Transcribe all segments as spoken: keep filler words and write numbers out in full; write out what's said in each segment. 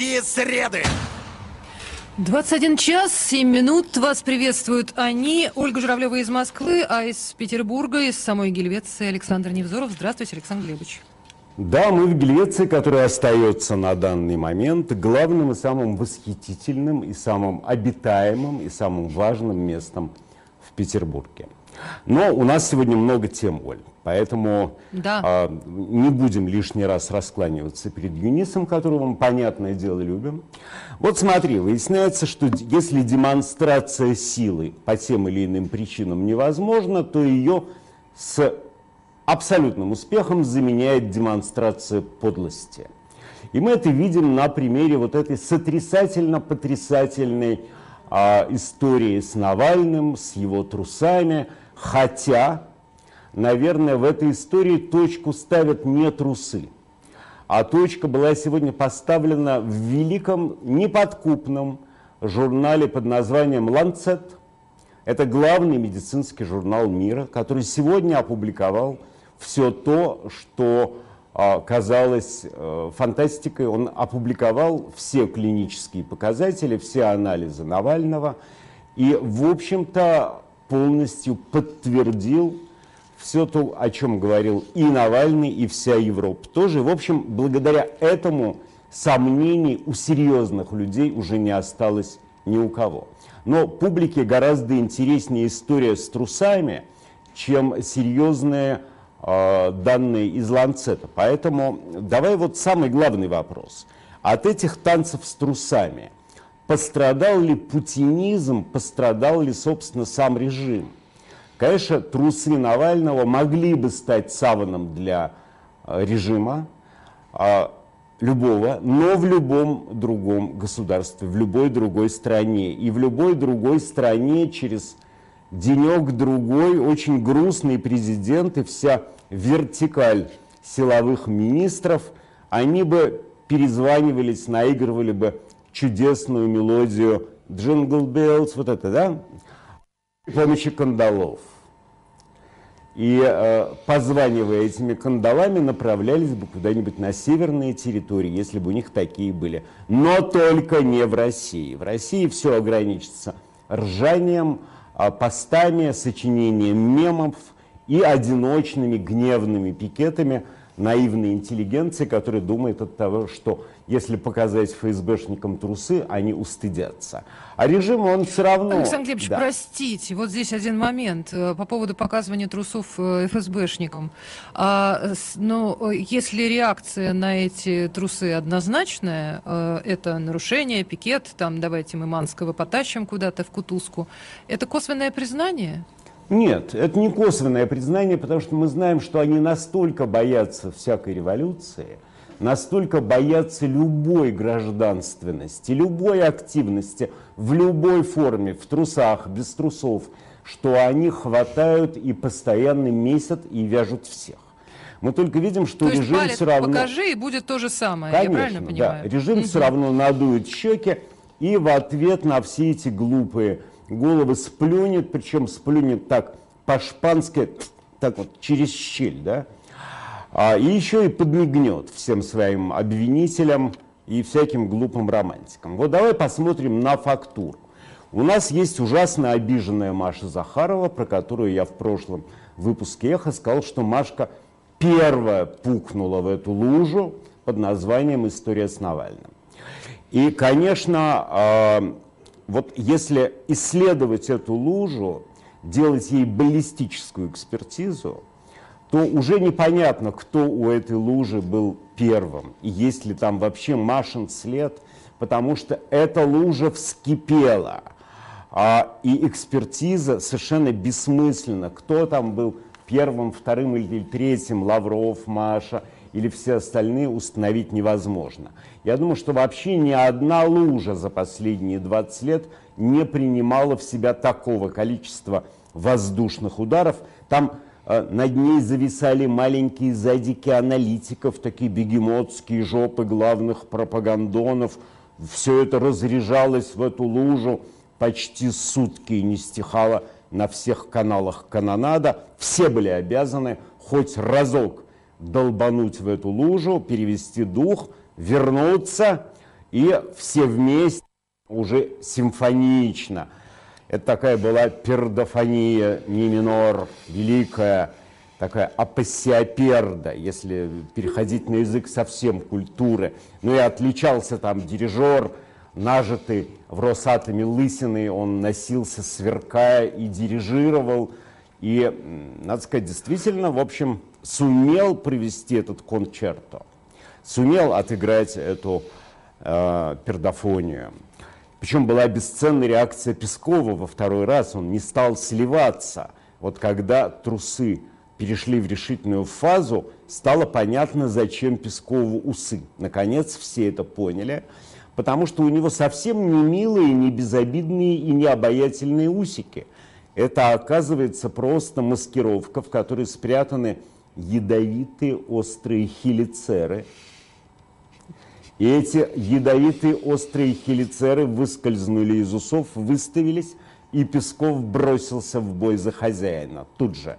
Золотые среды. двадцать один час, семь минут. Вас приветствуют они. Ольга Журавлева из Москвы, а из Петербурга, из самой Гельвеции Александр Невзоров. Здравствуйте, Александр Глебович. Да, мы в Гельвеции, которая остается на данный момент главным и самым восхитительным, и самым обитаемым, и самым важным местом в Петербурге. Но у нас сегодня много тем, Оль, поэтому да. а, не будем лишний раз раскланиваться перед Юнисом, которого мы, понятное дело, любим. Вот смотри, выясняется, что если демонстрация силы по тем или иным причинам невозможна, то ее с абсолютным успехом заменяет демонстрация подлости. И мы это видим на примере вот этой сотрясательно-потрясательной а, истории с Навальным, с его трусами. Хотя, наверное, в этой истории точку ставят не трусы, а точка была сегодня поставлена в великом неподкупном журнале под названием «Ланцет». Это главный медицинский журнал мира, который сегодня опубликовал все то, что а, казалось а, фантастикой. Он опубликовал все клинические показатели, все анализы Навального и, в общем-то, полностью подтвердил все то, о чем говорил и Навальный, и вся Европа тоже. В общем, благодаря этому сомнений у серьезных людей уже не осталось ни у кого. Но публике гораздо интереснее история с трусами, чем серьезные э, данные из Ланцета. Поэтому давай вот самый главный вопрос. От этих танцев с трусами пострадал ли путинизм, пострадал ли, собственно, сам режим? Конечно, трусы Навального могли бы стать саваном для э, режима э, любого, но в любом другом государстве, в любой другой стране. И в любой другой стране через денек-другой очень грустный президент и вся вертикаль силовых министров, они бы перезванивались, наигрывали бы чудесную мелодию Jingle Bells, вот это, да, при помощи кандалов. И, э, позванивая этими кандалами, направлялись бы куда-нибудь на северные территории, если бы у них такие были. Но только не в России. В России все ограничится ржанием, э, постами, сочинением мемов и одиночными гневными пикетами наивной интеллигенции, которая думает от того, что если показать ФСБшникам трусы, они устыдятся. А режим, он все равно... Александр Глебович, да. простите, вот здесь один момент по поводу показывания трусов ФСБшникам. А, но если реакция на эти трусы однозначная, это нарушение, пикет, там давайте мы Манского потащим куда-то в кутузку, это косвенное признание? Нет, это не косвенное признание, потому что мы знаем, что они настолько боятся всякой революции, настолько боятся любой гражданственности, любой активности в любой форме, в трусах, без трусов, что они хватают и постоянно месят и вяжут всех. Мы только видим, что то режим есть все равно... покажи, и будет то же самое, Конечно, я правильно понимаю? Да. Режим угу. все равно надует щеки и в ответ на все эти глупые головы сплюнет, причем сплюнет так по-шпански, так вот через щель, да, а, и еще и подмигнет всем своим обвинителям и всяким глупым романтикам. Вот давай посмотрим на фактуру. У нас есть ужасно обиженная Маша Захарова, про которую я в прошлом выпуске «Эхо» сказал, что Машка первая пукнула в эту лужу под названием «История с Навальным». И, конечно, э, вот если исследовать эту лужу, делать ей баллистическую экспертизу, то уже непонятно, кто у этой лужи был первым, и есть ли там вообще Машин след, потому что эта лужа вскипела, а, и экспертиза совершенно бессмысленна. Кто там был первым, вторым или третьим, Лавров, Маша или все остальные, установить невозможно. Я думаю, что вообще ни одна лужа за последние двадцать лет не принимала в себя такого количества воздушных ударов. Там э, над ней зависали маленькие задики аналитиков, такие бегемотские жопы главных пропагандонов. Все это разряжалось в эту лужу почти сутки и не стихало на всех каналах канонада. Все были обязаны хоть разок долбануть в эту лужу, перевести дух, вернуться И все вместе уже симфонично. Это такая была пердофония, ми минор, великая, такая апассиоперда, если переходить на язык совсем культуры. Ну и отличался там дирижер, нажитый в Росатоме лысиной, он носился, сверкая, и дирижировал. И, надо сказать, действительно, в общем, сумел провести этот кончерто, сумел отыграть эту э, пердофонию. Причем была бесценная реакция Пескова во второй раз, он не стал сливаться. Вот когда трусы перешли в решительную фазу, стало понятно, зачем Пескову усы. Наконец все это поняли, потому что у него совсем не милые, не безобидные и не обаятельные усики. Это, оказывается, просто маскировка, в которой спрятаны ядовитые острые хелицеры. И эти ядовитые острые хелицеры выскользнули из усов, выставились, и Песков бросился в бой за хозяина тут же.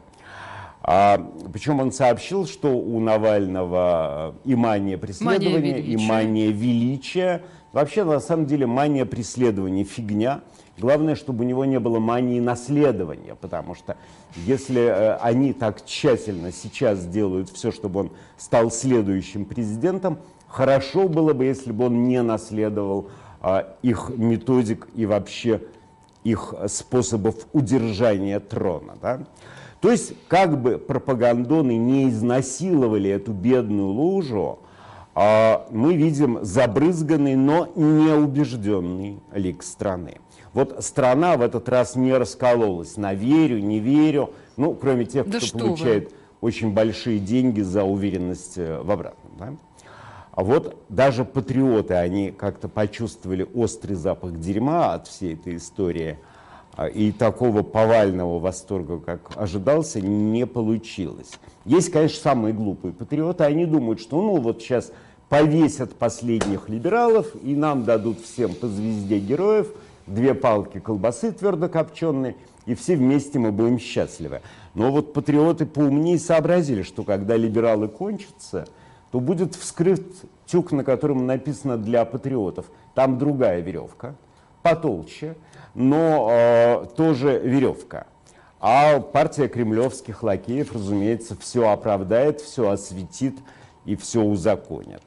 А, причем он сообщил, что у Навального и мания преследования, и мания величия. Вообще, на самом деле, мания преследования фигня. Главное, чтобы у него не было мании наследования, потому что если э, они так тщательно сейчас делают все, чтобы он стал следующим президентом, хорошо было бы, если бы он не наследовал э, их методик и вообще их способов удержания трона. Да? То есть, как бы пропагандоны не изнасиловали эту бедную лужу, а, мы видим забрызганный, но неубежденный лик страны. Вот страна в этот раз не раскололась на верю, не верю, ну, кроме тех, да кто получает вы. очень большие деньги за уверенность в обратном. Да? А вот даже патриоты, они как-то почувствовали острый запах дерьма от всей этой истории, и такого повального восторга, как ожидался, не получилось. Есть, конечно, самые глупые патриоты, они думают, что ну вот сейчас повесят последних либералов, и нам дадут всем по звезде героев, две палки колбасы твердокопченой, и все вместе мы будем счастливы. Но вот патриоты поумнее сообразили, что когда либералы кончатся, то будет вскрыт тюк, на котором написано «для патриотов». Там другая веревка, потолще, но э, тоже веревка. А партия кремлевских лакеев, разумеется, все оправдает, все осветит и все узаконит.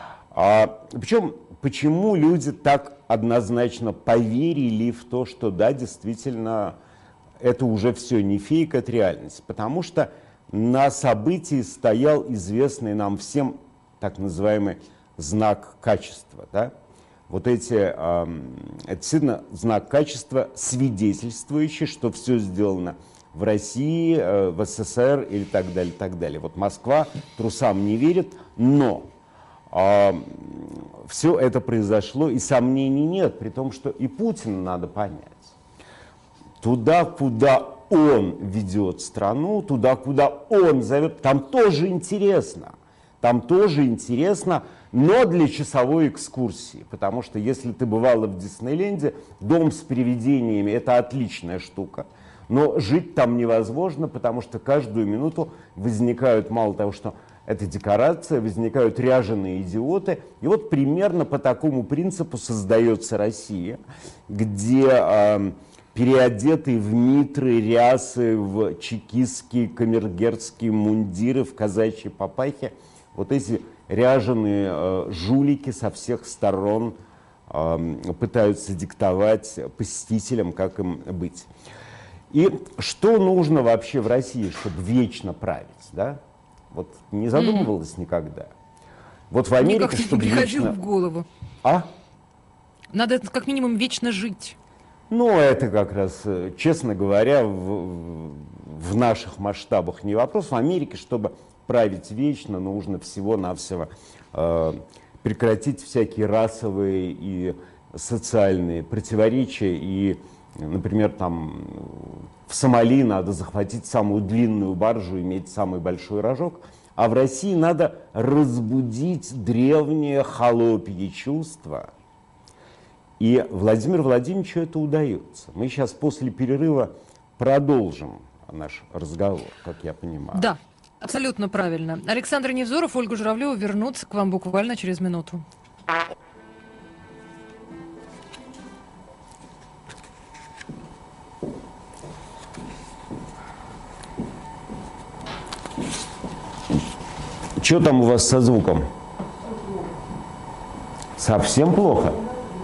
А, причем, почему люди так однозначно поверили в то, что да, действительно, это уже все не фейк, это реальность? Потому что на событии стоял известный нам всем так называемый знак качества. Да? Вот эти, э, это действительно знак качества, свидетельствующий, что все сделано в России, э, в СССР или так далее, так далее. Вот Москва трусам не верит, но э, все это произошло, и сомнений нет, при том, что и Путина надо понять. Туда, куда он ведет страну, туда, куда он зовет, там тоже интересно. Там тоже интересно, но для часовой экскурсии. Потому что если ты бывала в Диснейленде, дом с привидениями – это отличная штука. Но жить там невозможно, потому что каждую минуту возникают, мало того, что это декорация, возникают ряженые идиоты. И вот примерно по такому принципу создается Россия, где э, переодетые в митры, рясы, в чекистские, камергерские мундиры, в казачьи папахи, вот эти ряженые э, жулики со всех сторон э, пытаются диктовать посетителям, как им быть. И что нужно вообще в России, чтобы вечно править, да? Вот не задумывалась mm. никогда. Вот в Америке, Никак чтобы не приходило вечно... в голову. А? Надо как минимум вечно жить. Ну, это как раз, честно говоря, в, в наших масштабах не вопрос. В Америке, чтобы править вечно, нужно всего-навсего э, прекратить всякие расовые и социальные противоречия. И, например, там в Сомали надо захватить самую длинную баржу, иметь самый большой рожок. А в России надо разбудить древнее холопье чувство. И Владимиру Владимировичу это удается. Мы сейчас после перерыва продолжим наш разговор, как я понимаю. Да. Абсолютно правильно. Александр Невзоров, Ольга Журавлева вернутся к вам буквально через минуту. Что там у вас со звуком? Совсем плохо?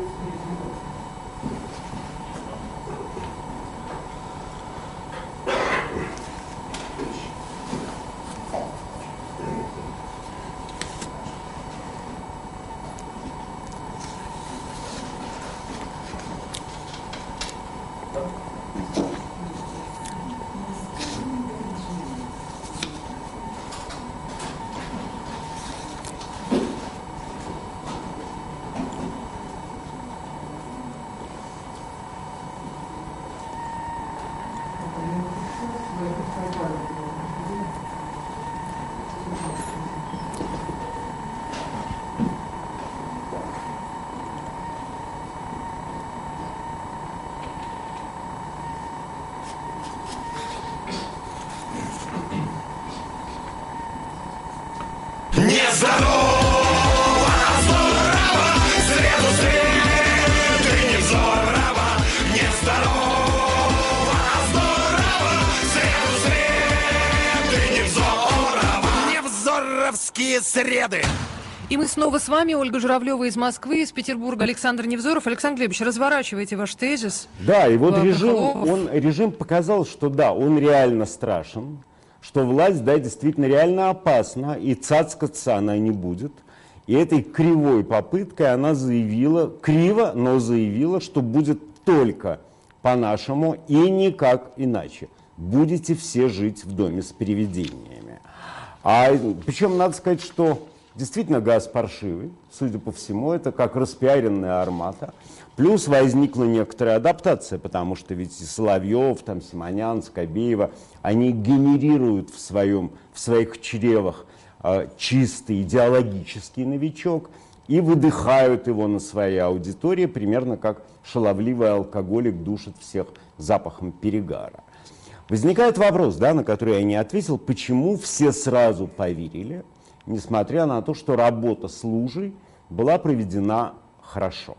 Среды. И мы снова с вами, Ольга Журавлева из Москвы, из Петербурга Александр Невзоров. Александр Глебович, разворачивайте ваш тезис. Да, и вот По- режим, Пахлов. он, режим показал, что да, он реально страшен, что власть, да, действительно реально опасна, и цацкаться она не будет. И этой кривой попыткой она заявила, криво, но заявила, что будет только по-нашему и никак иначе. Будете все жить в доме с привидениями. А, причем надо сказать, что действительно газ паршивый, судя по всему, это как распиаренная Армата. Плюс возникла некоторая адаптация, потому что ведь и Соловьев, там, Симонян, Скобеева, они генерируют в, своем, в своих чревах э, чистый идеологический новичок и выдыхают его на своей аудитории, примерно как шаловливый алкоголик душит всех запахом перегара. Возникает вопрос, да, на который я не ответил, почему все сразу поверили, несмотря на то, что работа с Лужей была проведена хорошо.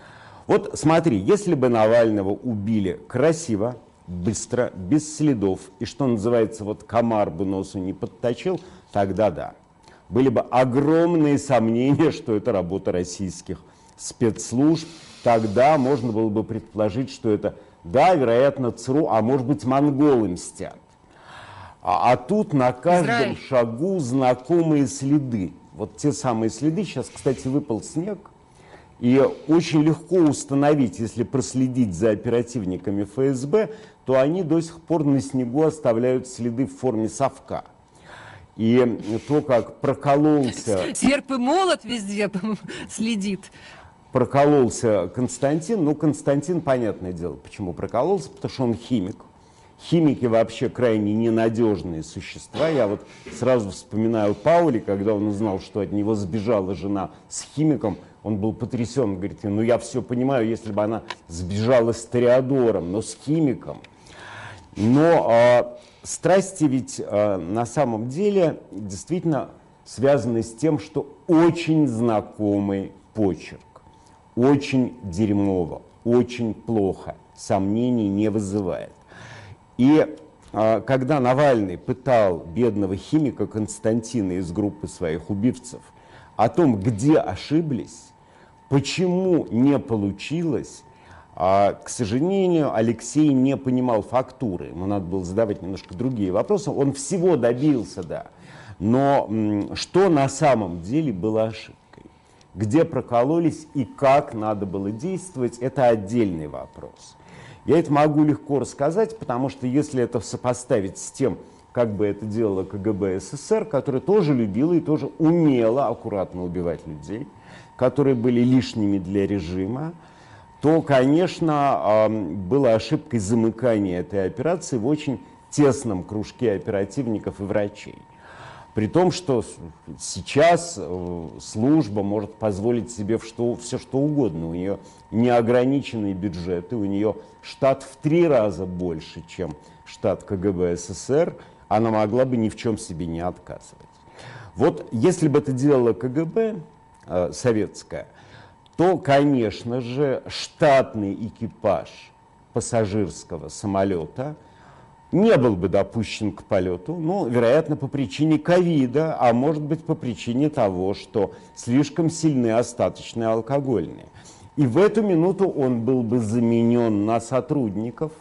Вот смотри, если бы Навального убили красиво, быстро, без следов, и, что называется, вот комар бы носу не подточил, тогда да. Были бы огромные сомнения, что это работа российских спецслужб, тогда можно было бы предположить, что это... Да, вероятно, ЦРУ, а может быть, монголы мстят. А, а тут на каждом Израиль. шагу знакомые следы. Вот те самые следы. Сейчас, кстати, выпал снег. И очень легко установить, если проследить за оперативниками эф эс бэ, то они до сих пор на снегу оставляют следы в форме совка. И то, как прокололся... Серп и молот везде следит. Прокололся Константин. Ну, Константин, понятное дело, почему прокололся, потому что он химик. Химики вообще крайне ненадежные существа. Я вот сразу вспоминаю Паули, когда он узнал, что от него сбежала жена с химиком, он был потрясен, говорит, ну я все понимаю, если бы она сбежала с Тореадором, но с химиком. Но э, страсти ведь э, на самом деле действительно связаны с тем, что очень знакомый почерк. Очень дерьмово, очень плохо, сомнений не вызывает. И э, когда Навальный пытал бедного химика Константина из группы своих убивцев о том, где ошиблись, почему не получилось, э, к сожалению, Алексей не понимал фактуры. Ему надо было задавать немножко другие вопросы. Он всего добился, да. Но м, что на самом деле было ошибкой? Где прокололись и как надо было действовать, это отдельный вопрос. Я это могу легко рассказать, потому что если это сопоставить с тем, как бы это делала ка гэ бэ эс эс эс эр, которая тоже любила и тоже умела аккуратно убивать людей, которые были лишними для режима, то, конечно, было ошибкой замыкания этой операции в очень тесном кружке оперативников и врачей. При том, что сейчас э, служба может позволить себе что, все что угодно. У нее неограниченные бюджеты, у нее штат в три раза больше, чем штат ка гэ бэ эс эс эс эр. Она могла бы ни в чем себе не отказывать. Вот если бы это делала ка гэ бэ э, советская, то, конечно же, штатный экипаж пассажирского самолета не был бы допущен к полету, ну, вероятно, по причине ковида, а может быть, по причине того, что слишком сильны остаточные алкогольные. И в эту минуту он был бы заменен на сотрудников,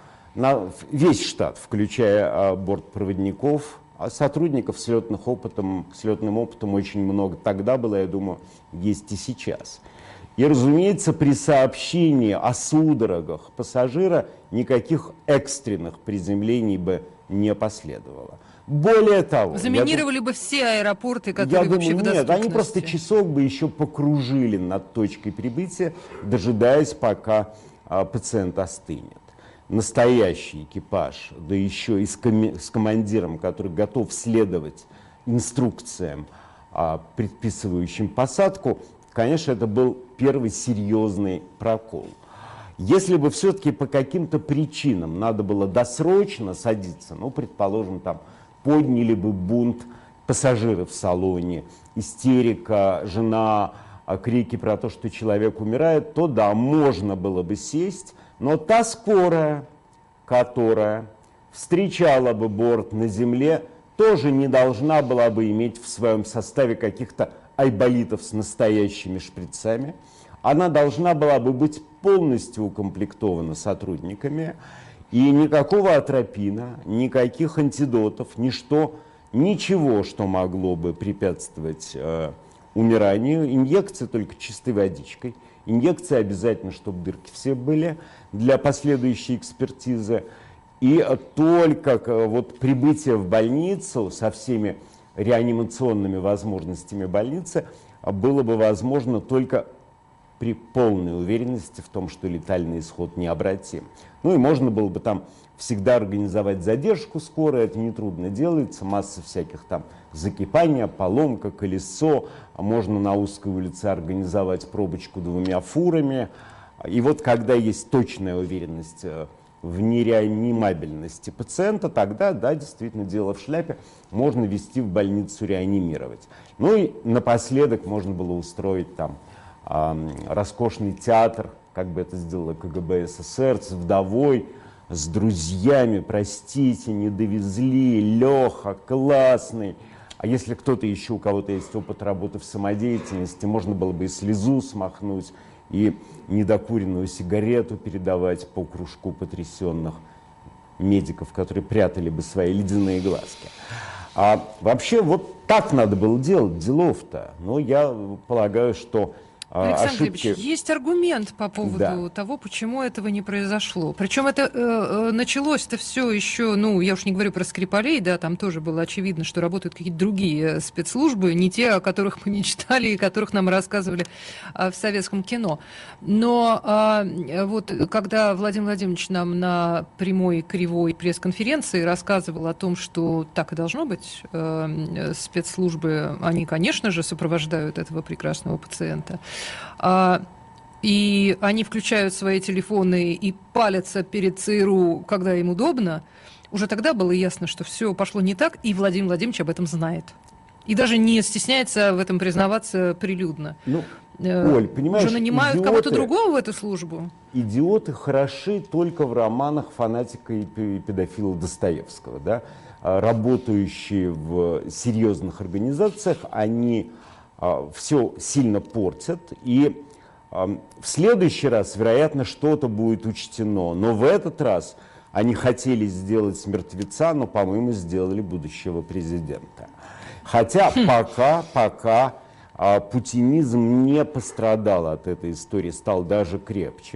на весь штат, включая а, бортпроводников, а сотрудников с, летных опытом, с летным опытом очень много тогда было, я думаю, есть и сейчас. И, разумеется, при сообщении о судорогах пассажира никаких экстренных приземлений бы не последовало. Более того... Заминировали я, бы все аэропорты, которые я вообще думаю, в нет, доступности. они просто часок бы еще покружили над точкой прибытия, дожидаясь, пока а, пациент остынет. Настоящий экипаж, да еще и с, коми- с командиром, который готов следовать инструкциям, а, предписывающим посадку, конечно, это был первый серьезный прокол. Если бы все-таки по каким-то причинам надо было досрочно садиться, ну, предположим, там, подняли бы бунт пассажиров в салоне, истерика, жена, крики про то, что человек умирает, то да, можно было бы сесть, но та скорая, которая встречала бы борт на земле, тоже не должна была бы иметь в своем составе каких-то айболитов с настоящими шприцами. Она должна была бы быть полностью укомплектована сотрудниками, и никакого атропина, никаких антидотов, ничто, ничего, что могло бы препятствовать э, умиранию. Инъекции только чистой водичкой. Инъекции обязательно, чтобы дырки все были для последующей экспертизы. И только вот прибытие в больницу со всеми реанимационными возможностями больницы было бы возможно только при полной уверенности в том, что летальный исход необратим. Ну и можно было бы там всегда организовать задержку скорой, это нетрудно делается, масса всяких там закипания, поломка, колесо, можно на узкой улице организовать пробочку двумя фурами. И вот когда есть точная уверенность в нереанимабельности пациента, тогда, да, действительно, дело в шляпе, можно везти в больницу реанимировать. Ну и напоследок можно было устроить там э, роскошный театр, как бы это сделала КГБ СССР, с вдовой, с друзьями, простите, не довезли, Леха, классный. А если кто-то еще, у кого-то есть опыт работы в самодеятельности, можно было бы и слезу смахнуть, и недокуренную сигарету передавать по кружку потрясенных медиков, которые прятали бы свои ледяные глазки. А вообще вот так надо было делать, делов-то. Но я полагаю, что Александр ошибки... Глебович, есть аргумент по поводу да. того, почему этого не произошло. Причем это э, началось-то все еще, ну, я уж не говорю про Скрипалей, да, там тоже было очевидно, что работают какие-то другие спецслужбы, не те, о которых мы не читали и которых нам рассказывали э, в советском кино. Но э, вот когда Владимир Владимирович нам на прямой кривой пресс-конференции рассказывал о том, что так и должно быть, э, спецслужбы, они, конечно же, сопровождают этого прекрасного пациента. А, и они включают свои телефоны и палятся перед ЦРУ, когда им удобно, уже тогда было ясно, что все пошло не так, и Владимир Владимирович об этом знает. И даже не стесняется в этом признаваться прилюдно. Ну, Оль, понимаешь, уже нанимают идиоты, кого-то другого в эту службу. Идиоты хороши только в романах фанатика и педофила Достоевского. Да? Работающие в серьезных организациях, они все сильно портят, и в следующий раз, вероятно, что-то будет учтено. Но в этот раз они хотели сделать с мертвеца, но, по-моему, сделали будущего президента. Хотя пока, пока а, путинизм не пострадал от этой истории, стал даже крепче.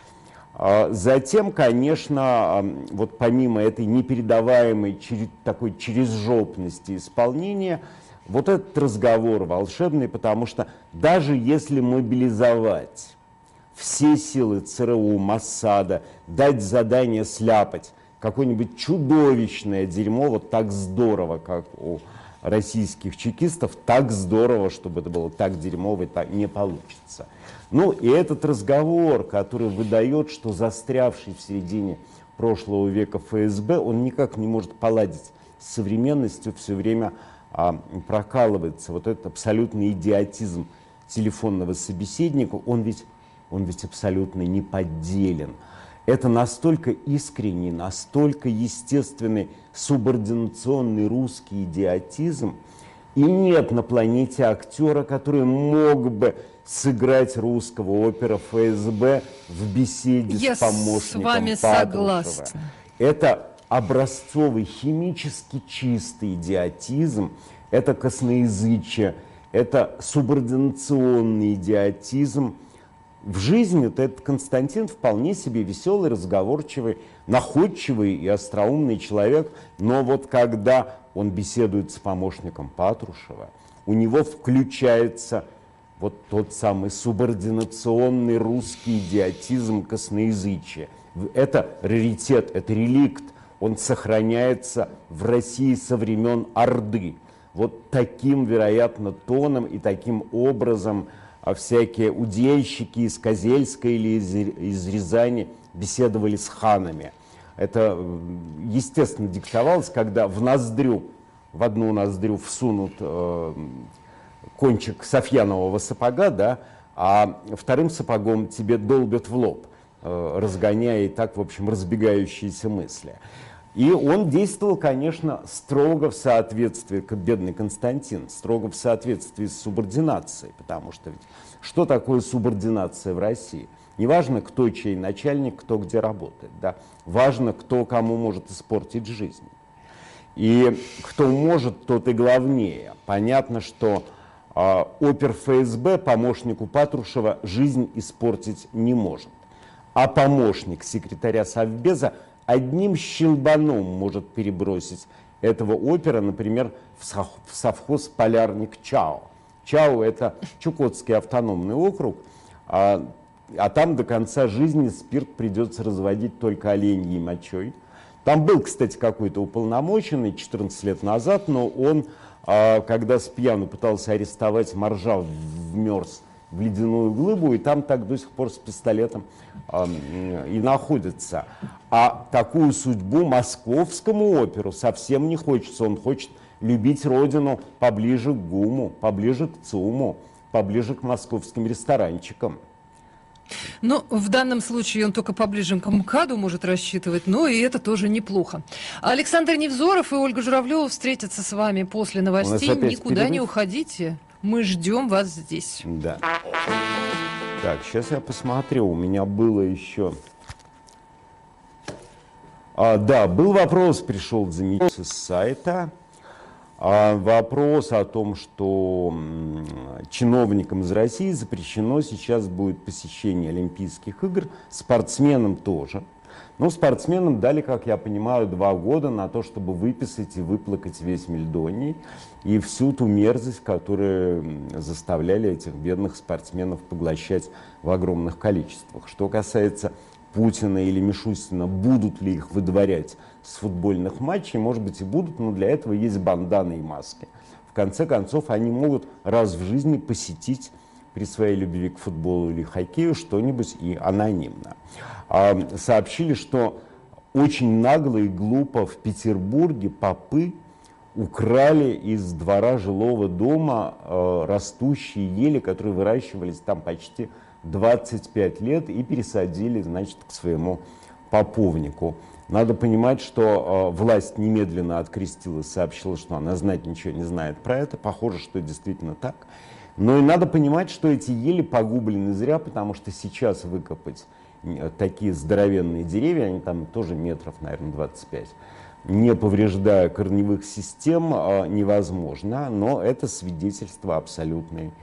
А, затем, конечно, а, вот помимо этой непередаваемой через, такой черезжопности исполнения, вот этот разговор волшебный, потому что даже если мобилизовать все силы ЦРУ, Моссада, дать задание сляпать какое-нибудь чудовищное дерьмо, вот так здорово, как у российских чекистов, так здорово, чтобы это было так дерьмово, так не получится. Ну и этот разговор, который выдает, что застрявший в середине прошлого века ФСБ, он никак не может поладить с современностью, все время а, прокалывается. Вот этот абсолютный идиотизм телефонного собеседника, он ведь, он ведь абсолютно неподделен. Это настолько искренний, настолько естественный субординационный русский идиотизм, и нет на планете актера, который мог бы сыграть русского опера ФСБ в беседе Я с помощником с вами Патрушева. согласна. Это образцовый, химически чистый идиотизм, это косноязычие, это субординационный идиотизм. В жизни-то этот Константин вполне себе веселый, разговорчивый, находчивый и остроумный человек, но вот когда он беседует с помощником Патрушева, у него включается вот тот самый субординационный русский идиотизм косноязычия. Это раритет, это реликт, он сохраняется в России со времен Орды. Вот таким, вероятно, тоном и таким образом а всякие удельщики из Козельска или из, из Рязани беседовали с ханами. Это, естественно, диктовалось, когда в ноздрю, в одну ноздрю всунут э, кончик софьянового сапога, да, а вторым сапогом тебе долбят в лоб, э, разгоняя и так, в общем, разбегающиеся мысли. И он действовал, конечно, строго в соответствии, как бедный Константин, строго в соответствии с субординацией, потому что ведь что такое субординация в России? Не важно, кто чей начальник, кто где работает, да? Важно, кто кому может испортить жизнь. И кто может, тот и главнее. Понятно, что э, опер ФСБ помощнику Патрушева жизнь испортить не может. А помощник секретаря Совбеза одним щелбаном может перебросить этого опера, например, в совхоз «Полярник Чао». Чао – это Чукотский автономный округ, а, а там до конца жизни спирт придется разводить только оленьей мочой. Там был, кстати, какой-то уполномоченный четырнадцать лет назад, но он, а, когда с пьяну пытался арестовать моржа, вмерз в ледяную глыбу, и там так до сих пор с пистолетом э, и находится. А такую судьбу московскому оперу совсем не хочется. Он хочет любить родину поближе к ГУМу, поближе к ЦУМу, поближе к московским ресторанчикам. Ну, в данном случае он только поближе к МКАДу может рассчитывать, но и это тоже неплохо. Александр Невзоров и Ольга Журавлева встретятся с вами после новостей. Никуда перерыв. Не уходите. Мы ждем вас здесь. Да. Так, сейчас я посмотрю. У меня было еще... А, да, был вопрос, пришел замечательный с сайта. А, вопрос о том, что м, чиновникам из России запрещено сейчас будет посещение Олимпийских игр, спортсменам тоже. Но спортсменам дали, как я понимаю, два года на то, чтобы выписать и выплакать весь Мельдоний и всю ту мерзость, которую заставляли этих бедных спортсменов поглощать в огромных количествах. Что касается Путина или Мишустина, будут ли их выдворять с футбольных матчей, может быть и будут, но для этого есть банданы и маски. В конце концов, они могут раз в жизни посетить при своей любви к футболу или хоккею что-нибудь и анонимно. А, сообщили, что очень нагло и глупо в Петербурге попы украли из двора жилого дома э, растущие ели, которые выращивались там почти двадцать пять лет, и пересадили, значит, к своему поповнику. Надо понимать, что э, власть немедленно открестилась, сообщила, что она знать ничего не знает про это. Похоже, что действительно так. Но и надо понимать, что эти ели погублены зря, потому что сейчас выкопать такие здоровенные деревья, они там тоже метров, наверное, двадцать пять, не повреждая корневых систем, невозможно. Но это свидетельство абсолютной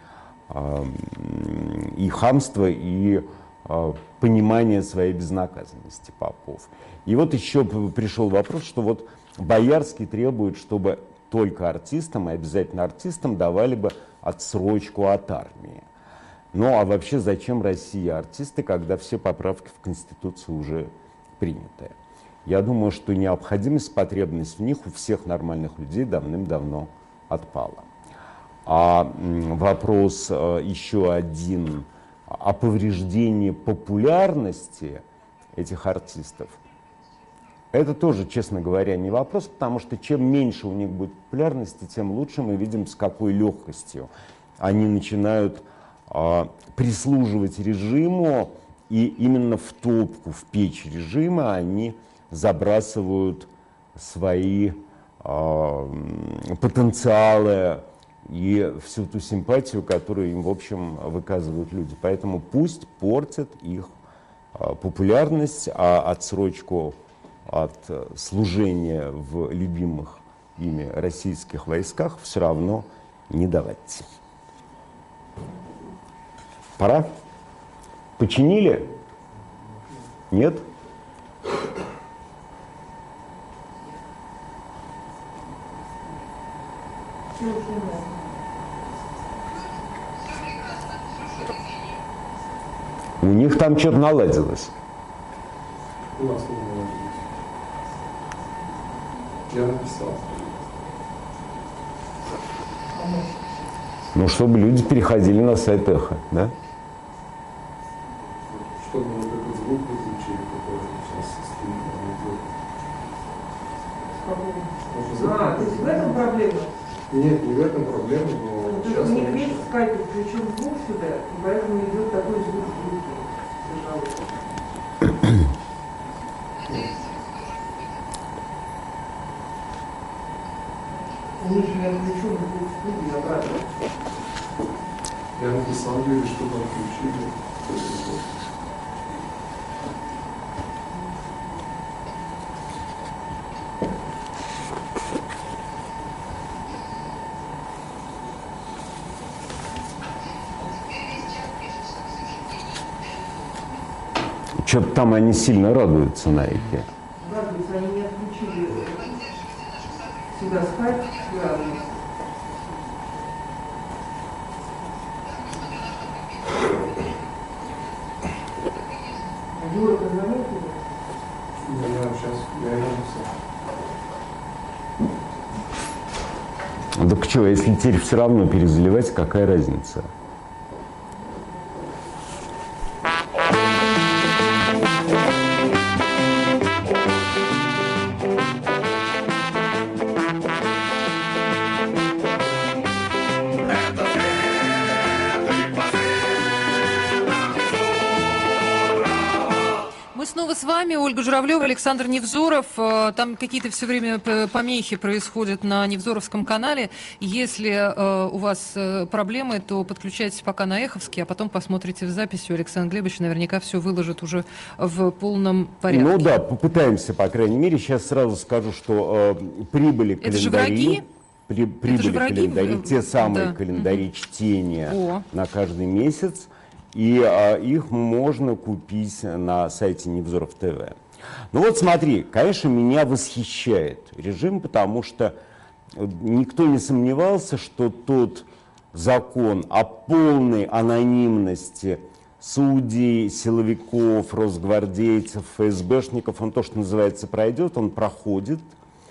и хамства, и понимания своей безнаказанности попов. И вот еще пришел вопрос, что вот Боярский требует, чтобы только артистам, и обязательно артистам, давали бы отсрочку от армии. Ну а вообще зачем России артисты, когда все поправки в Конституцию уже приняты? Я думаю, что необходимость, потребность в них у всех нормальных людей давным-давно отпала. А вопрос еще один о повреждении популярности этих артистов, это тоже, честно говоря, не вопрос, потому что чем меньше у них будет популярности, тем лучше. Мы видим, с какой легкостью они начинают э, прислуживать режиму и именно в топку, в печь режима они забрасывают свои э, потенциалы и всю ту симпатию, которую им, в общем, выказывают люди. Поэтому пусть портят их э, популярность, а отсрочку от служения в любимых ими российских войсках все равно не давать. Пора? Починили? Нет? У них там что-то наладилось. У нас не наладилось. Я написал. Ну, чтобы люди переходили на сайт Эхо, да? Чтобы вот этот звук выключили, который сейчас стримит. А, то есть в этом проблема? Нет, не в этом проблема, но То есть сейчас у них мы весь решим. скайп включен звук сюда, и поэтому идет такой звук в звуке. Пожалуйста. У них же не отключен звук в студии обратно. Я написал Юре, чтобы отключили. Что-то там они сильно радуются на Эхе. Да, то есть они не отключили сюда скайп, сюда. Юра, ты заметил? Я сейчас, я ему написал. Так что, если теперь все равно перезаливать, какая разница? Мы снова с вами, Ольга Журавлева, Александр Невзоров. Э, Там какие-то все время п- помехи происходят на Невзоровском канале. Если э, у вас э, проблемы, то подключайтесь пока на Эховский, а потом посмотрите в записи. Александр Глебович наверняка все выложит уже в полном порядке. Ну да, попытаемся, по крайней мере. Сейчас сразу скажу, что э, прибыли Это же календари, враги? при- прибыли враги? календари, те самые Да. календари чтения О. на каждый месяц, и э, их можно купить на сайте Невзоров ТВ. Ну вот смотри, конечно, меня восхищает режим, потому что никто не сомневался, что тот закон о полной анонимности судей, силовиков, росгвардейцев, ФСБшников, он то, что называется, пройдет, он проходит,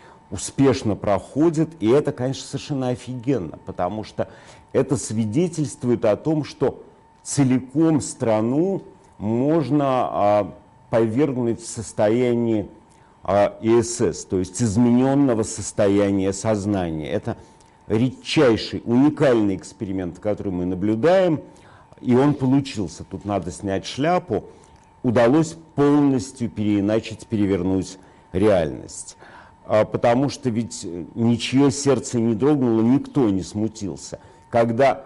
успешно проходит, и это, конечно, совершенно офигенно, потому что это свидетельствует о том, что целиком страну можно а, повергнуть в состояние а, И С С, то есть измененного состояния сознания. Это редчайший, уникальный эксперимент, который мы наблюдаем, и он получился. Тут надо снять шляпу. Удалось полностью переиначить, перевернуть реальность. А, потому что ведь ничье сердце не дрогнуло, никто не смутился. Когда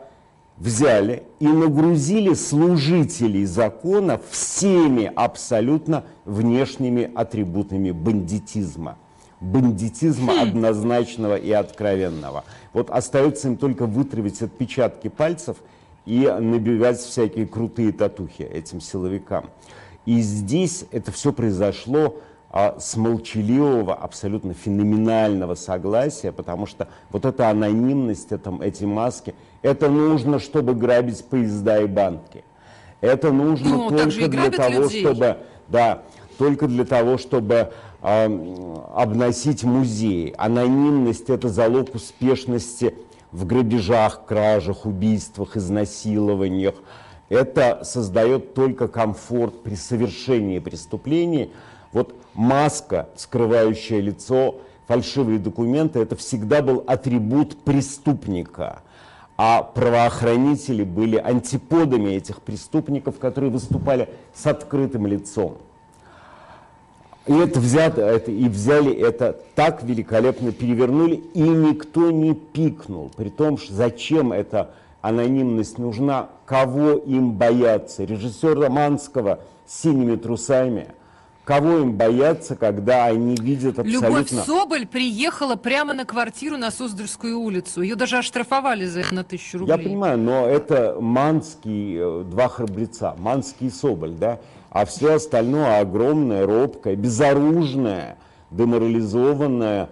взяли и нагрузили служителей закона всеми абсолютно внешними атрибутами бандитизма. Бандитизма однозначного и откровенного. Вот остается им только вытравить отпечатки пальцев и набивать всякие крутые татухи этим силовикам. И здесь это все произошло а, с молчаливого, абсолютно феноменального согласия, потому что вот эта анонимность, это, эти маски, это нужно, чтобы грабить поезда и банки. Это нужно Ну, так же и только для грабят того, людей. чтобы, да, только для того, чтобы э, обносить музеи. Анонимность – это залог успешности в грабежах, кражах, убийствах, изнасилованиях. Это создает только комфорт при совершении преступлений. Вот маска, скрывающая лицо, фальшивые документы – это всегда был атрибут преступника. а правоохранители были антиподами этих преступников, которые выступали с открытым лицом. И это взято, это, и взяли это так великолепно, перевернули, и никто не пикнул. При том, что зачем эта анонимность нужна, кого им бояться? Режиссера Манского с синими трусами. Кого им бояться, когда они видят абсолютно... Любовь Соболь приехала прямо на квартиру на Суздальскую улицу. Ее даже оштрафовали за это на тысячу рублей. Я понимаю, но это Манский, два храбреца, Манский и Соболь, да? А все остальное огромное, робкое, безоружное, деморализованная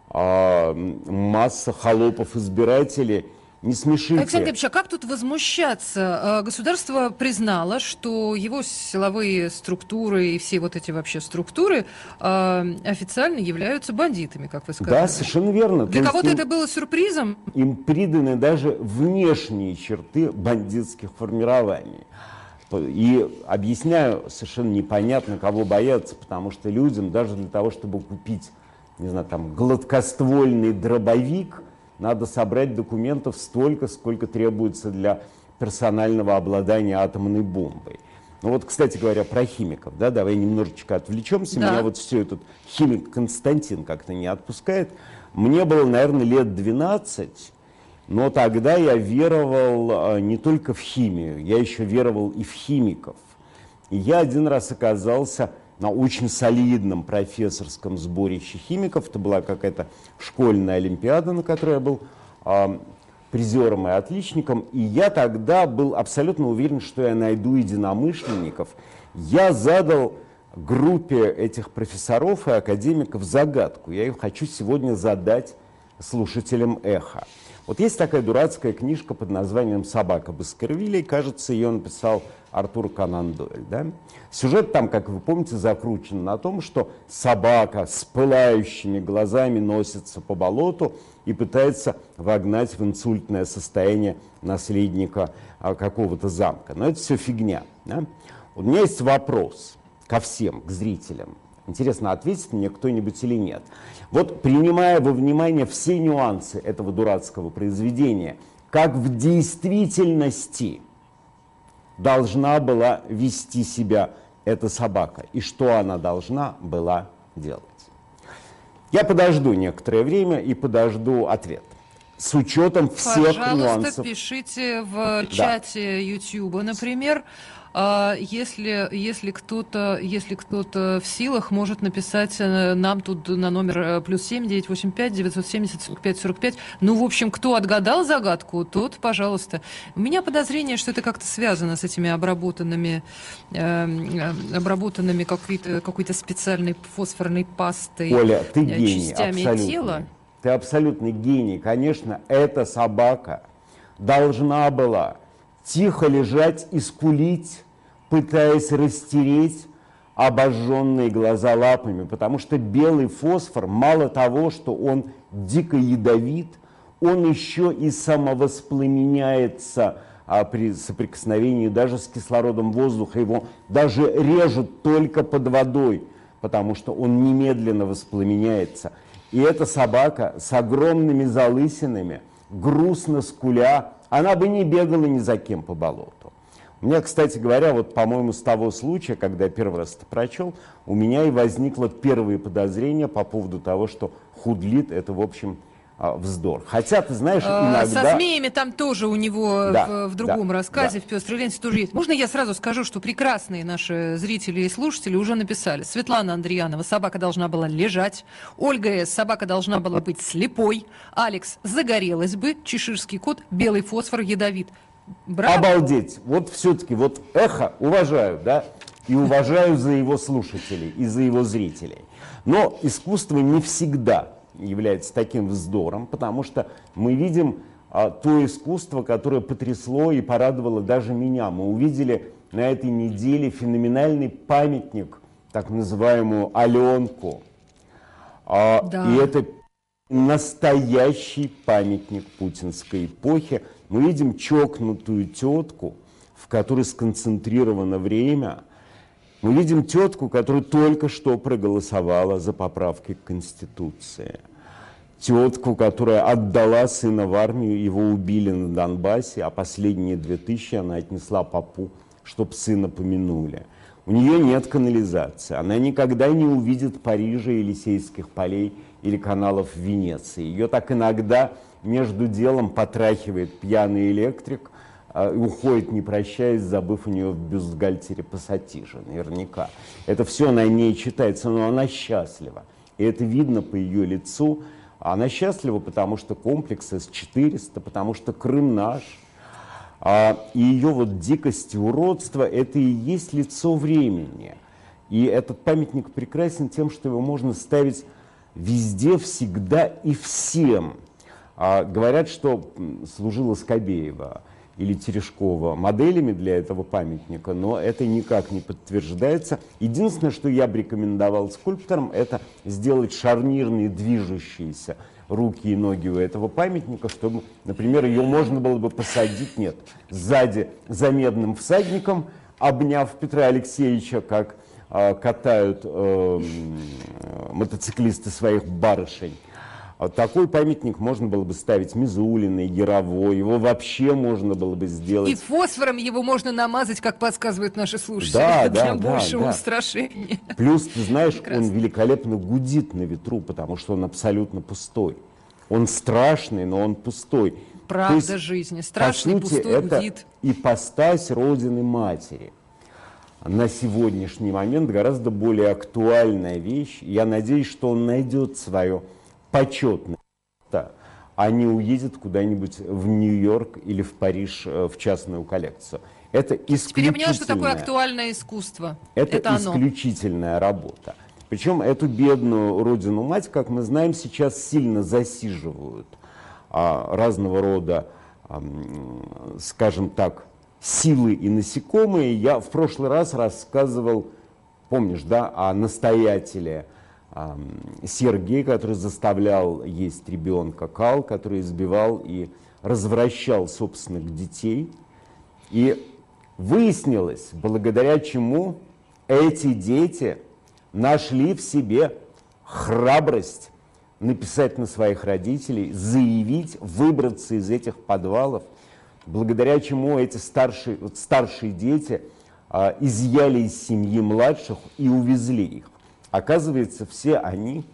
э, масса холопов-избирателей. Не смешите. Александр Григорьевич, а как тут возмущаться? Государство признало, что его силовые структуры и все вот эти вообще структуры э, официально являются бандитами, как вы сказали. Да, совершенно верно. Для кого-то им, это было сюрпризом? Им приданы даже внешние черты бандитских формирований. И объясняю, совершенно непонятно, кого бояться, потому что людям даже для того, чтобы купить, не знаю, там, гладкоствольный дробовик, надо собрать документов столько, сколько требуется для персонального обладания атомной бомбой. Ну вот, кстати говоря, про химиков, да, давай немножечко отвлечемся. Да. Меня вот все этот химик Константин как-то не отпускает. Мне было, наверное, лет двенадцать, но тогда я веровал не только в химию, я еще веровал и в химиков. И я один раз оказался на очень солидном профессорском сборище химиков. Это была какая-то школьная олимпиада, на которой я был э, призером и отличником. И я тогда был абсолютно уверен, что я найду единомышленников. Я задал группе этих профессоров и академиков загадку. Я ее хочу сегодня задать слушателям «Эхо». Вот есть такая дурацкая книжка под названием «Собака Баскервилей». Кажется, ее написал Артур Конан Дойль. Да? Сюжет там, как вы помните, закручен на том, что собака с пылающими глазами носится по болоту и пытается вогнать в инсультное состояние наследника а, какого-то замка. Но это все фигня. Да? У меня есть вопрос ко всем, к зрителям. Интересно, ответит мне кто-нибудь или нет. Вот, принимая во внимание все нюансы этого дурацкого произведения, как в действительности должна была вести себя эта собака и что она должна была делать? Я подожду некоторое время и подожду ответ. С учетом всех Пожалуйста, нюансов. Пожалуйста, пишите в чате YouTube, например. Если, если кто-то, если кто-то в силах, может написать нам тут на номер плюс семь девятьсот восемьдесят пять девятьсот семьдесят сорок пять сорок пять. Ну, в общем, кто отгадал загадку, тот, пожалуйста. У меня подозрение, что это как-то связано с этими обработанными, э, обработанными какой-то, какой-то специальной фосфорной пастой. Оля, ты гений, частями абсолютно. Тела. Ты абсолютный гений. Конечно, эта собака должна была тихо лежать и скулить, пытаясь растереть обожженные глаза лапами, потому что белый фосфор, мало того, что он дико ядовит, он еще и самовоспламеняется а, при соприкосновении даже с кислородом воздуха. Его даже режут только под водой, потому что он немедленно воспламеняется. И эта собака с огромными залысинами, грустно скуля, она бы не бегала ни за кем по болоту. У меня, кстати говоря, вот, по-моему, с того случая, когда я первый раз это прочел, у меня и возникло первые подозрения по поводу того, что худлит — это, в общем, вздор. Хотя, ты знаешь, иногда... Со змеями там тоже у него да, в, в другом да, рассказе, да. в «Пестрой ленте» тоже есть. Можно я сразу скажу, что прекрасные наши зрители и слушатели уже написали. Светлана Андреянова: собака должна была лежать. Ольга С: собака должна была быть слепой. Алекс: загорелась бы. Чеширский кот: белый фосфор ядовит. Браво. Обалдеть! Вот все-таки, вот «Эхо» уважаю, да, и уважаю за его слушателей, и за его зрителей. Но искусство не всегда является таким вздором, потому что мы видим а, то искусство, которое потрясло и порадовало даже меня. Мы увидели на этой неделе феноменальный памятник, так называемую Аленку. А, да. И это настоящий памятник путинской эпохи. Мы видим чокнутую тетку, в которой сконцентрировано время. Мы видим тетку, которая только что проголосовала за поправки к Конституции. тетку, которая отдала сына в армию, его убили на Донбассе, а последние две тысячи она отнесла попу, чтоб сына помянули. У нее нет канализации, она никогда не увидит Парижа, Елисейских полей или каналов в Венеции. Ее так иногда между делом потрахивает пьяный электрик, и уходит, не прощаясь, забыв у нее в бюстгальтере пассатижи, наверняка. Это все на ней читается, но она счастлива. И это видно по ее лицу. Она счастлива, потому что комплекс эс четыреста, потому что Крым наш. А, и ее вот дикость и уродство – это и есть лицо времени. И этот памятник прекрасен тем, что его можно ставить везде, всегда и всем. А, говорят, что служила Скобеева или Терешкова моделями для этого памятника, но это никак не подтверждается. Единственное, что я бы рекомендовал скульпторам, это сделать шарнирные движущиеся руки и ноги у этого памятника, чтобы, например, ее можно было бы посадить, нет, сзади за медным всадником, обняв Петра Алексеевича, как э, катают э, мотоциклисты своих барышень. Такой памятник можно было бы ставить Мизулиной, Яровой, его вообще можно было бы сделать. И фосфором его можно намазать, как подсказывают наши слушатели, да, для да, большего да, устрашения. Плюс, ты знаешь, Прекрасно. Он великолепно гудит на ветру, потому что он абсолютно пустой. Он страшный, но он пустой. Правда То есть, жизни, страшный, по сути, пустой, это гудит. ипостась Родины Матери. На сегодняшний момент гораздо более актуальная вещь. Я надеюсь, что он найдет свое почетное место, а не уедет куда-нибудь в Нью-Йорк или в Париж в частную коллекцию. Это исключительная, Теперь я поняла, что такое актуальное искусство. это Это оно. исключительная работа. Причем эту бедную родину-мать, как мы знаем, сейчас сильно засиживают а, разного рода, а, скажем так, силы и насекомые. Я в прошлый раз рассказывал, помнишь, да, о настоятеле Сергей, который заставлял есть ребенка кал, который избивал и развращал собственных детей. И выяснилось, благодаря чему эти дети нашли в себе храбрость написать на своих родителей, заявить, выбраться из этих подвалов, благодаря чему эти старшие, вот старшие дети а, изъяли из семьи младших и увезли их. Оказывается, все они...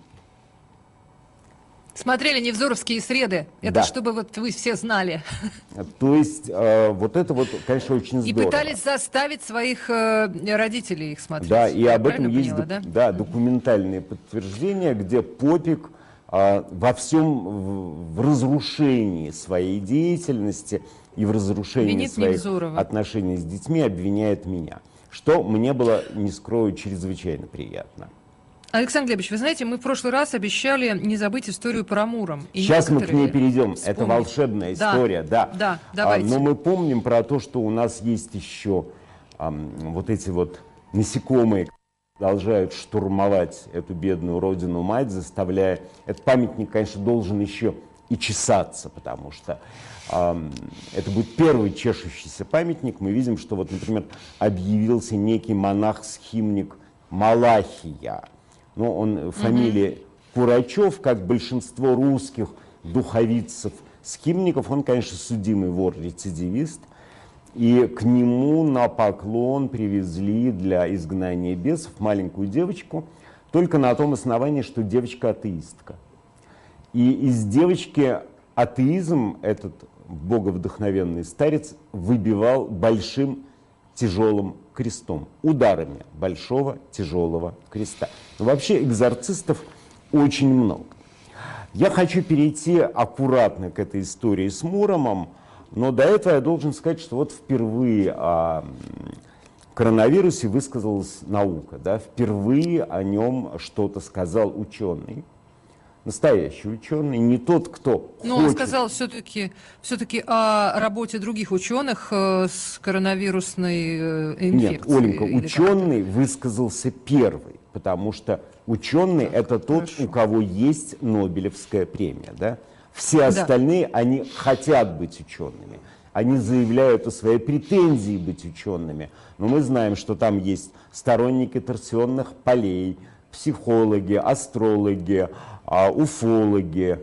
Смотрели «Невзоровские среды». Это Да. чтобы вот вы все знали. То есть э, вот это вот, конечно, очень И здорово. пытались заставить своих э, родителей их смотреть. Да, и Я об этом правильно есть поняла, док- да? да, документальные подтверждения, где Попик э, во всем в, в разрушении своей деятельности и в разрушении Винит своих Невзорова. отношений с детьми обвиняет меня. Что мне было, не скрою, чрезвычайно приятно. Александр Глебович, вы знаете, мы в прошлый раз обещали не забыть историю про Муром. И Сейчас мы к некоторые ней перейдем. вспомнят. Это волшебная Да, история, да. Да, давайте. А, но мы помним про то, что у нас есть еще а, вот эти вот насекомые, которые продолжают штурмовать эту бедную родину-мать, заставляя... Этот памятник, конечно, должен еще и чесаться, потому что а, это будет первый чешущийся памятник. Мы видим, что вот, например, объявился некий монах-схимник Малахия. Но он фамилия Курачев, как большинство русских духовицев, схимников, он, конечно, судимый вор-рецидивист. И к нему на поклон привезли для изгнания бесов маленькую девочку, только на том основании, что девочка атеистка. И из девочки атеизм этот боговдохновенный старец выбивал большим тяжелым крестом, ударами большого тяжелого креста. Но вообще экзорцистов очень много. Я хочу перейти аккуратно к этой истории с Муромом, но до этого я должен сказать, что вот впервые о коронавирусе высказалась наука, да, впервые о нем что-то сказал ученый. Настоящий ученый, не тот, кто Но хочет. он сказал все-таки все-таки о работе других ученых э, с коронавирусной э, инфекцией. Нет, Оленька, или как ученый высказался первый, потому что ученый — это тот, хорошо. у кого есть Нобелевская премия. Да? Все остальные, они хотят быть учеными. Они заявляют о своей претензии быть учеными. Но мы знаем, что там есть сторонники торсионных полей, психологи, астрологи, уфологи,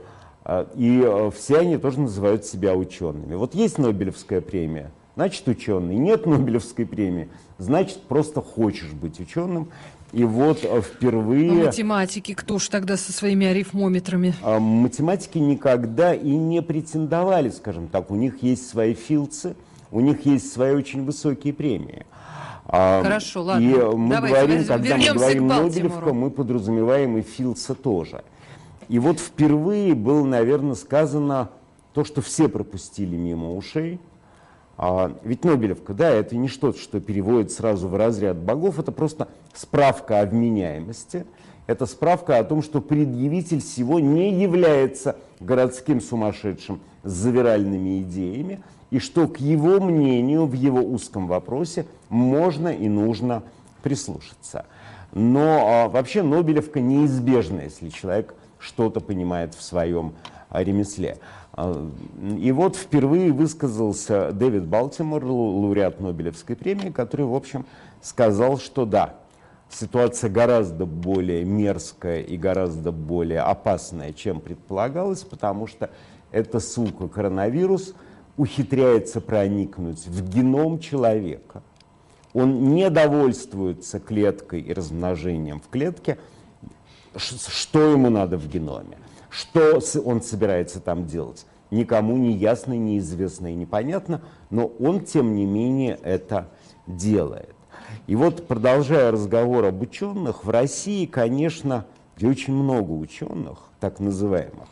И все они тоже называют себя учеными. Вот есть Нобелевская премия, значит ученый. Нет Нобелевской премии, значит просто хочешь быть ученым. И вот впервые... А математики кто ж тогда со своими арифмометрами? Математики никогда и не претендовали, скажем так. У них есть свои филдсы, у них есть свои очень высокие премии. Хорошо, ладно. И мы Давайте говорим, возьмем, когда мы говорим Нобелевка, Балтимору. мы подразумеваем и филдса тоже. И вот впервые было, наверное, сказано то, что все пропустили мимо ушей. А, ведь Нобелевка, да, это не что-то, что переводит сразу в разряд богов, это просто справка о вменяемости. Это справка о том, что предъявитель всего не является городским сумасшедшим с завиральными идеями, и что к его мнению в его узком вопросе можно и нужно прислушаться. Но а, вообще Нобелевка неизбежна, если человек что-то понимает в своем а, ремесле. И вот впервые высказался Дэвид Балтимор, лауреат Нобелевской премии, который, в общем, сказал, что да, ситуация гораздо более мерзкая и гораздо более опасная, чем предполагалось, потому что эта сука коронавирус ухитряется проникнуть в геном человека. Он не довольствуется клеткой и размножением в клетке. Что ему надо в геноме? Что он собирается там делать? Никому не ясно, неизвестно и непонятно, но он, тем не менее, это делает. И вот, продолжая разговор об ученых, в России, конечно, где очень много ученых, так называемых,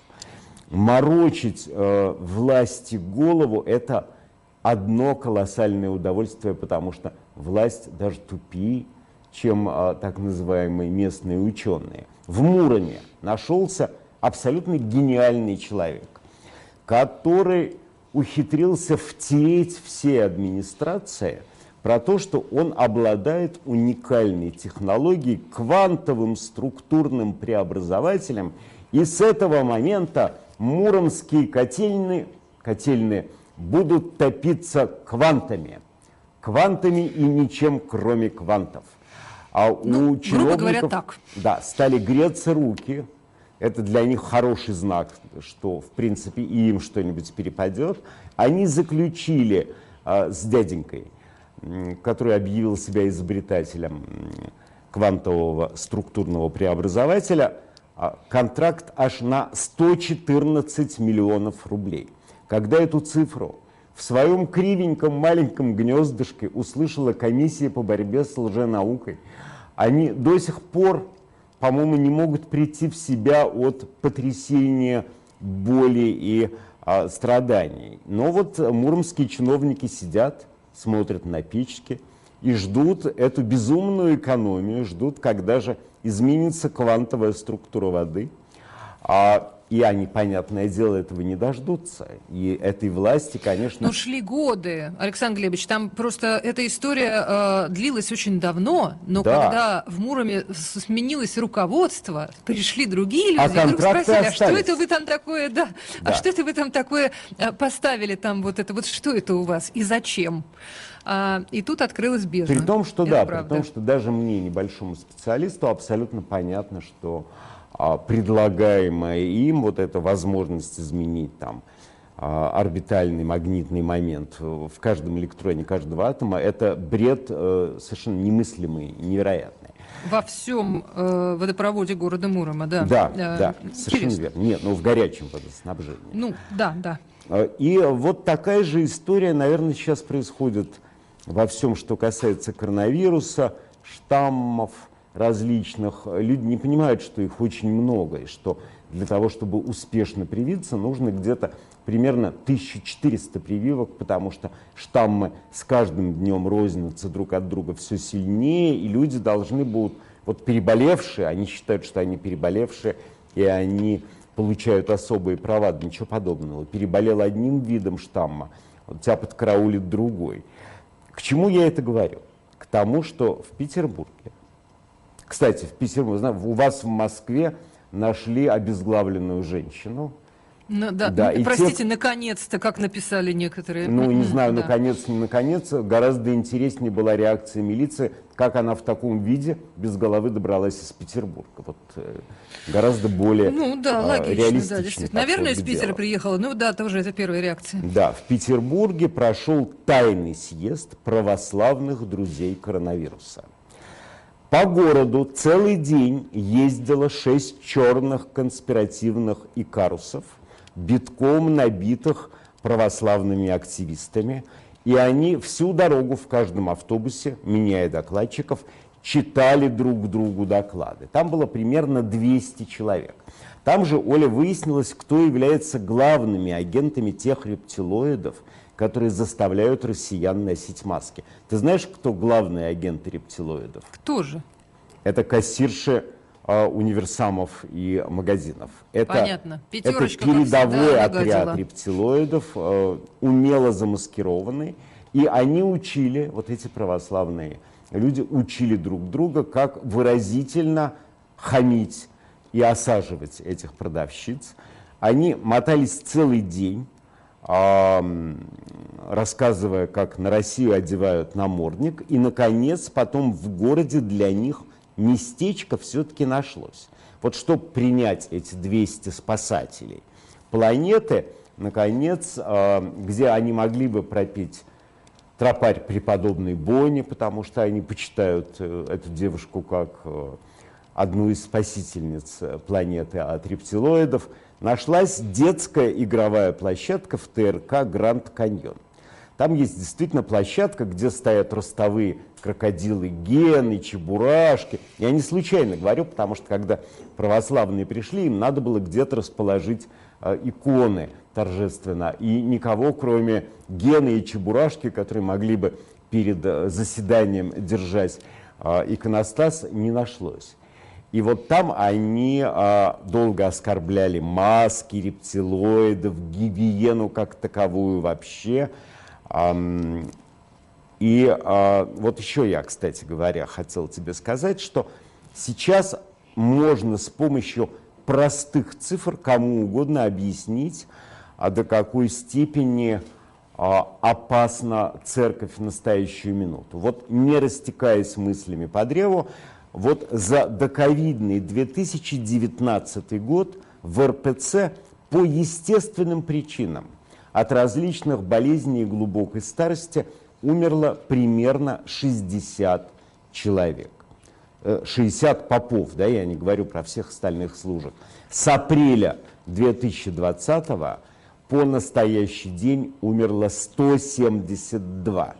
морочить э, власти голову – это одно колоссальное удовольствие, потому что власть даже тупее, чем э, так называемые местные ученые. В Муроме нашелся абсолютно гениальный человек, который ухитрился втереть все администрации про то, что он обладает уникальной технологией, квантовым структурным преобразователем, и с этого момента муромские котельные, котельные будут топиться квантами. Квантами и ничем, кроме квантов. А ну, у чиновников, грубо говоря, так. Да, стали греться руки. Это для них хороший знак, что, в принципе, и им что-нибудь перепадет. Они заключили а, с дяденькой, который объявил себя изобретателем квантового структурного преобразователя, а, контракт аж на сто четырнадцать миллионов рублей. Когда эту цифру в своем кривеньком маленьком гнездышке услышала комиссия по борьбе с лженаукой, они до сих пор, по-моему, не могут прийти в себя от потрясения, боли и а, страданий. Но вот муромские чиновники сидят, смотрят на печки и ждут эту безумную экономию, ждут, когда же изменится квантовая структура воды. А, и они, понятное дело, этого не дождутся. И этой власти, конечно... Ну, шли годы, Александр Глебович, там просто эта история э, длилась очень давно, но да. когда в Муроме сменилось руководство, пришли другие люди, а и вдруг спросили, остались. а что это вы там такое, да, да. а что это вы там такое поставили там вот это, вот что это у вас и зачем? А, и тут открылась бездна. При том, что это да, правда. при том, что даже мне, небольшому специалисту, абсолютно понятно, что а, предлагаемая им вот эта возможность изменить там а, орбитальный магнитный момент в каждом электроне каждого атома, это бред э, совершенно немыслимый, невероятный. Во всем э, водопроводе города Мурома, да. Да, э, да, совершенно верно. Нет, ну в горячем водоснабжении. Ну, да, да. И вот такая же история, наверное, сейчас происходит во всем, что касается коронавируса, штаммов различных. Люди не понимают, что их очень много, и что для того, чтобы успешно привиться, нужно где-то примерно тысяча четыреста прививок, потому что штаммы с каждым днем рознятся друг от друга все сильнее, и люди должны будут, вот переболевшие, они считают, что они переболевшие, и они получают особые права, да ничего подобного. Переболел одним видом штамма, вот тебя подкараулит другой. К чему я это говорю? К тому, что в Петербурге, кстати, в Петербурге, у вас в Москве нашли обезглавленную женщину, Ну, да. Да, Ну, и простите, те- наконец-то, как написали некоторые. Ну, не Мгм, знаю, да. наконец, не наконец, гораздо интереснее была реакция милиции, как она в таком виде без головы добралась из Петербурга. Вот э, гораздо более Ну да, э, логично, да, реалистичный действительно. подход Наверное, к из Питера делу. приехала. Ну да, тоже это первая реакция. Да, в Петербурге прошел тайный съезд православных друзей коронавируса. По городу целый день ездило шесть черных конспиративных икарусов, битком набитых православными активистами, и они всю дорогу в каждом автобусе, меняя докладчиков, читали друг другу доклады. Там было примерно двести человек. Там же, Оля, выяснилось, кто является главными агентами тех рептилоидов, которые заставляют россиян носить маски. Ты знаешь, кто главные агенты рептилоидов? Кто же? Это кассирши э, универсамов и магазинов. Это, Понятно. это Пятерочка, как передовой всегда, отряд нагадила. рептилоидов, э, умело замаскированный. И они учили, вот эти православные люди, учили друг друга, как выразительно хамить и осаживать этих продавщиц. Они мотались целый день, э, рассказывая, как на Россию одевают намордник. И, наконец, потом в городе для них местечко все-таки нашлось. Вот чтобы принять эти двести спасателей планеты, наконец, э, где они могли бы пропеть тропарь преподобной Бонни, потому что они почитают э, эту девушку как э, одну из спасительниц планеты от рептилоидов, нашлась детская игровая площадка в ТРК «Гранд Каньон». Там есть действительно площадка, где стоят ростовые крокодилы Гены, Чебурашки. Я не случайно говорю, потому что когда православные пришли, им надо было где-то расположить э, иконы торжественно. И никого, кроме Гены и Чебурашки, которые могли бы перед э, заседанием держать э, иконостас, не нашлось. И вот там они а, долго оскорбляли маски, рептилоидов, гигиену как таковую вообще. А, и а, вот еще я, кстати говоря, хотел тебе сказать, что сейчас можно с помощью простых цифр кому угодно объяснить, а до какой степени а, опасна церковь в настоящую минуту. Вот не растекаясь мыслями по древу, вот за доковидный две тысячи девятнадцатый год в эр пэ цэ по естественным причинам от различных болезней и глубокой старости умерло примерно шестьдесят человек. шестьдесят попов, да, я не говорю про всех остальных служек. С апреля две тысячи двадцатого по настоящий день умерло сто семьдесят два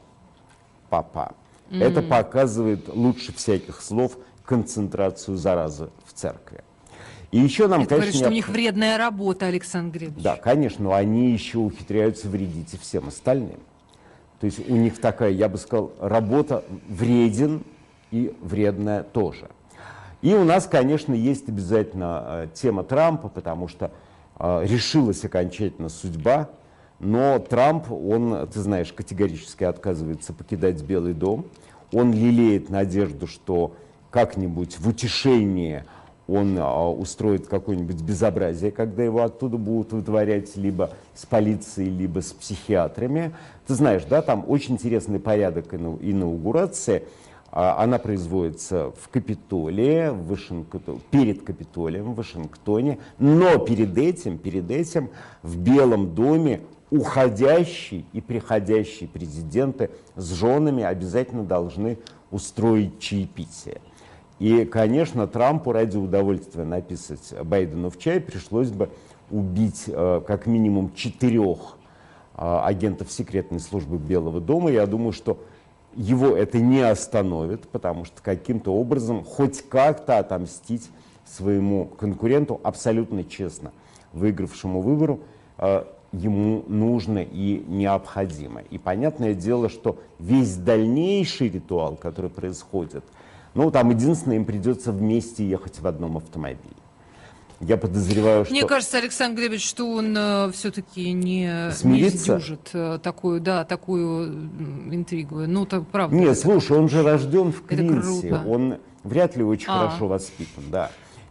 попа. Mm-hmm. Это показывает лучше всяких слов концентрацию заразы в церкви. И еще нам, Это конечно, говорит, что у них вредная работа, Александр Григорьевич. Да, конечно, но они еще ухитряются вредить и всем остальным. То есть у них такая, я бы сказал, работа вреден и вредная тоже. И у нас, конечно, есть обязательно э, тема Трампа, потому что э, решилась окончательно судьба. Но Трамп, он, ты знаешь, категорически отказывается покидать Белый дом. Он лелеет надежду, что как-нибудь в утешение он а, устроит какое-нибудь безобразие, когда его оттуда будут выдворять либо с полицией, либо с психиатрами. Ты знаешь, да, там очень интересный порядок инау- инаугурации. А, она производится в Капитолии, в Вашингтоне, перед Капитолием в Вашингтоне. Но перед этим, перед этим в Белом доме уходящий и приходящий президенты с женами обязательно должны устроить чаепитие. И, конечно, Трампу ради удовольствия написать Байдену в чай пришлось бы убить э, как минимум четырех э, агентов секретной службы Белого дома. Я думаю, что его это не остановит, потому что каким-то образом хоть как-то отомстить своему конкуренту абсолютно честно выигравшему выбору э, ему нужно и необходимо. И понятное дело, что весь дальнейший ритуал, который происходит, ну, там единственное, им придется вместе ехать в одном автомобиле. Я подозреваю, что... Мне кажется, Александр Глебович, что он э, все-таки не, не Смирится? сдюжит э, такую, да, такую м, интригу. Ну, это правда. Нет, это- слушай, он же рожден в это Квинсе, круто. он вряд ли очень А. хорошо воспитан, да.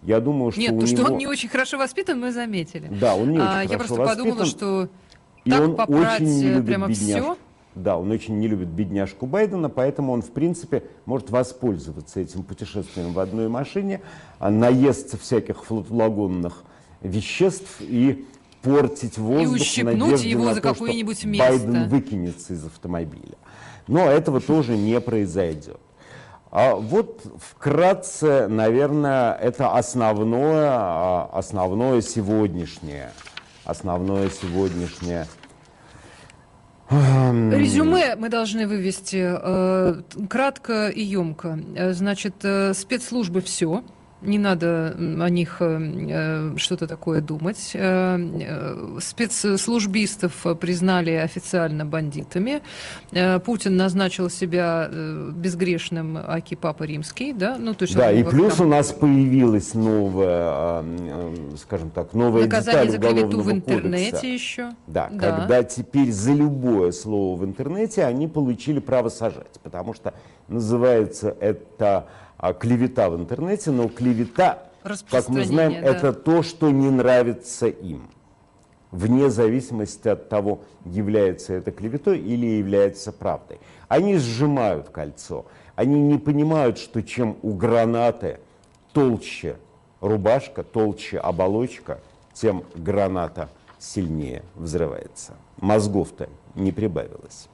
Я думаю, что Нет, у то, него... что он не очень хорошо воспитан, мы заметили. Да, он не очень А, я хорошо просто подумала, воспитан, что и так он попрать очень не э, любит прямо бедняжку. все. Да, он очень не любит бедняжку Байдена, поэтому он, в принципе, может воспользоваться этим путешествием в одной машине, а, наесться всяких флотлагонных веществ и портить воздух в ущипнуть надежде его на за то, что какое-нибудь место. Байден выкинется из автомобиля. Но этого тоже не произойдет. А вот вкратце, наверное, это основное, а, основное сегодняшнее, основное сегодняшнее. Резюме мы должны вывести э, кратко и емко. Э, Значит, э, спецслужбы все. Не надо о них э, что-то такое думать. Э, э, спецслужбистов признали официально бандитами. Э, Путин назначил себя э, безгрешным аки Папа Римский. Да, ну, то есть Да, он и вот плюс там у нас появилась новая, э, э, скажем так, новая наказание деталь за клевету Уголовного в интернете кодекса. еще. Да, Да. когда теперь за любое слово в интернете они получили право сажать, потому что называется это а, клевета в интернете, но клевета, как мы знаем, Распространение, да. это то, что не нравится им, вне зависимости от того, является это клеветой или является правдой. Они сжимают кольцо, они не понимают, что чем у гранаты толще рубашка, толще оболочка, тем граната сильнее взрывается. Мозгов-то не прибавилось.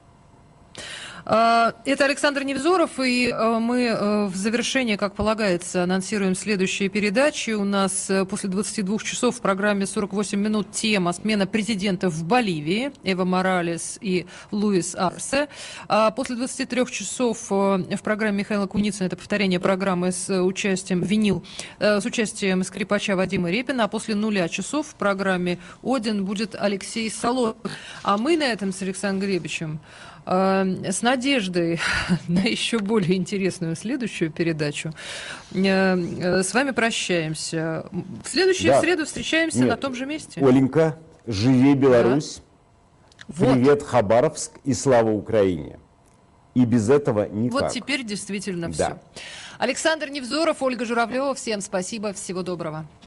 Это Александр Невзоров, и э, мы э, в завершение, как полагается, анонсируем следующие передачи. У нас э, после двадцати двух часов в программе сорок восемь минут тема «Смена президента в Боливии» Эва Моралес и Луис Арсе. А после двадцати трёх часов э, в программе Михаила Куницына, это повторение программы с участием «Винил», э, с участием скрипача Вадима Репина, а после нуля часов в программе «Один» будет Алексей Соловьев. А мы на этом с Александром Глебовичем с надеждой на еще более интересную следующую передачу с вами прощаемся. В следующую Да. среду встречаемся Нет. на том же месте. Оленька, живи Беларусь, Вот. привет Хабаровск и слава Украине. И без этого никак. Вот теперь действительно Да. все. Александр Невзоров, Ольга Журавлева. Всем спасибо, всего доброго.